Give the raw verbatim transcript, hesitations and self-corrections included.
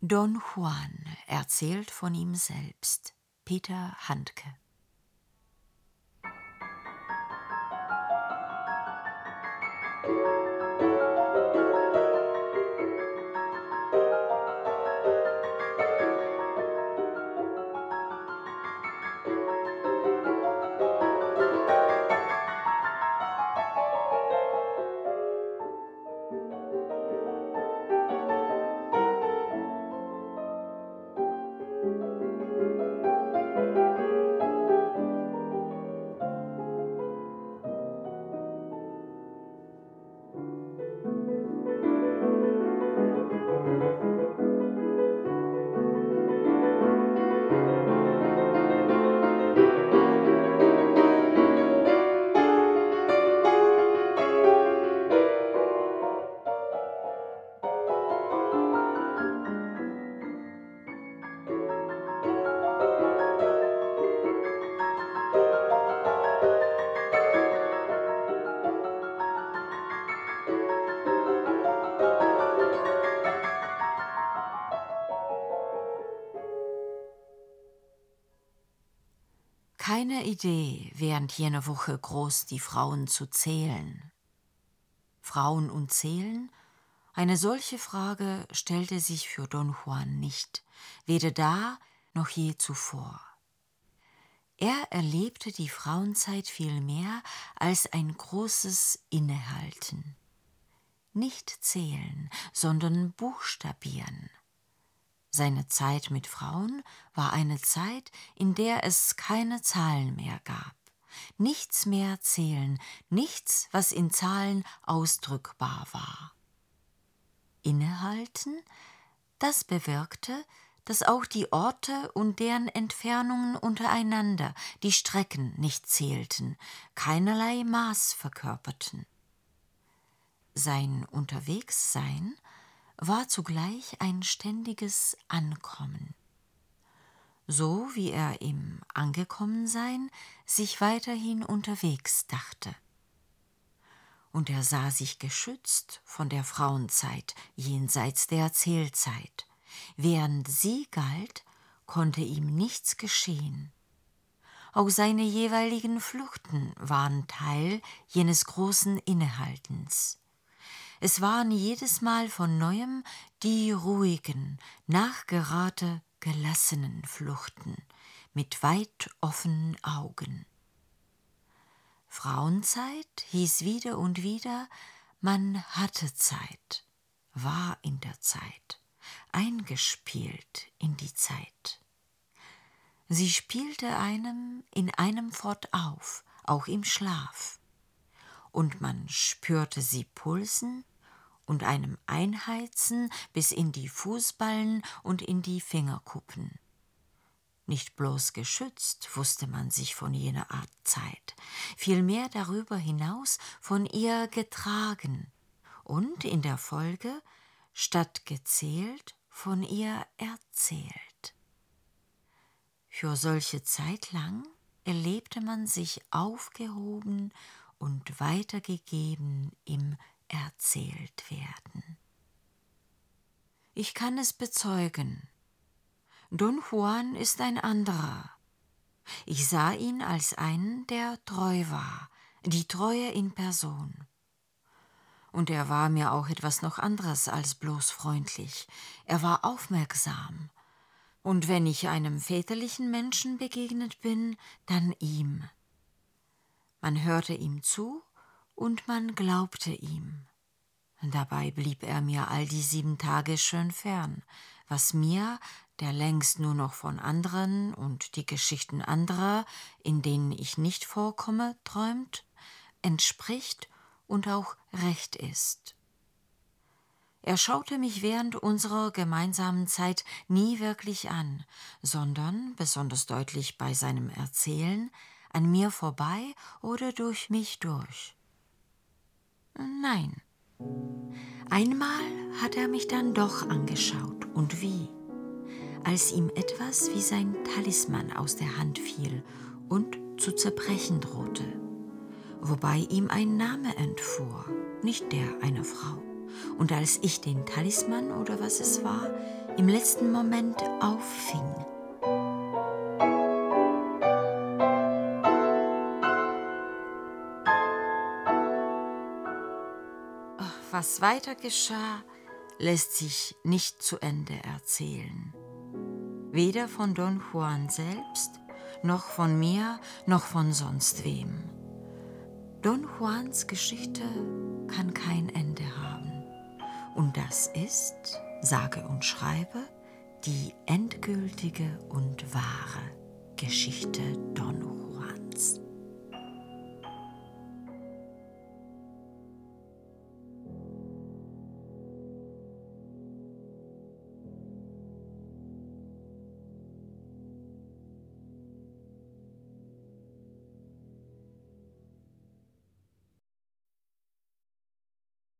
Don Juan erzählt von ihm selbst. Peter Handke. Keine Idee, während jener Woche groß die Frauen zu zählen. Frauen und Zählen? Eine solche Frage stellte sich für Don Juan nicht, weder da noch je zuvor. Er erlebte die Frauenzeit vielmehr als ein großes Innehalten. Nicht zählen, sondern buchstabieren. Seine Zeit mit Frauen war eine Zeit, in der es keine Zahlen mehr gab. Nichts mehr zählen, nichts, was in Zahlen ausdrückbar war. Innehalten, das bewirkte, dass auch die Orte und deren Entfernungen untereinander, die Strecken nicht zählten, keinerlei Maß verkörperten. Sein Unterwegssein war zugleich ein ständiges Ankommen. So wie er im Angekommensein sich weiterhin unterwegs dachte. Und er sah sich geschützt von der Frauenzeit jenseits der Erzählzeit. Während sie galt, konnte ihm nichts geschehen. Auch seine jeweiligen Fluchten waren Teil jenes großen Innehaltens. Es waren jedes Mal von Neuem die ruhigen, nachgerade, gelassenen Fluchten mit weit offenen Augen. Frauenzeit hieß wieder und wieder, man hatte Zeit, war in der Zeit, eingespielt in die Zeit. Sie spielte einem in einem fortauf, auch im Schlaf. Und man spürte sie pulsen und einem einheizen bis in die Fußballen und in die Fingerkuppen. Nicht bloß geschützt wusste man sich von jener Art Zeit, vielmehr darüber hinaus von ihr getragen und in der Folge, statt gezählt, von ihr erzählt. Für solche Zeit lang erlebte man sich aufgehoben und weitergegeben im Erzähltwerden. Ich kann es bezeugen. Don Juan ist ein anderer. Ich sah ihn als einen, der treu war, die Treue in Person. Und er war mir auch etwas noch anderes als bloß freundlich. Er war aufmerksam. Und wenn ich einem väterlichen Menschen begegnet bin, dann ihm. Man hörte ihm zu und man glaubte ihm. Dabei blieb er mir all die sieben Tage schön fern, was mir, der längst nur noch von anderen und die Geschichten anderer, in denen ich nicht vorkomme, träumt, entspricht und auch recht ist. Er schaute mich während unserer gemeinsamen Zeit nie wirklich an, sondern, besonders deutlich bei seinem Erzählen, an mir vorbei oder durch mich durch. Nein. Einmal hat er mich dann doch angeschaut, und wie, als ihm etwas wie sein Talisman aus der Hand fiel und zu zerbrechen drohte, wobei ihm ein Name entfuhr, nicht der einer Frau, und als ich den Talisman oder was es war, im letzten Moment auffing. Was weiter geschah, lässt sich nicht zu Ende erzählen. Weder von Don Juan selbst, noch von mir, noch von sonst wem. Don Juans Geschichte kann kein Ende haben. Und das ist, sage und schreibe, die endgültige und wahre Geschichte Don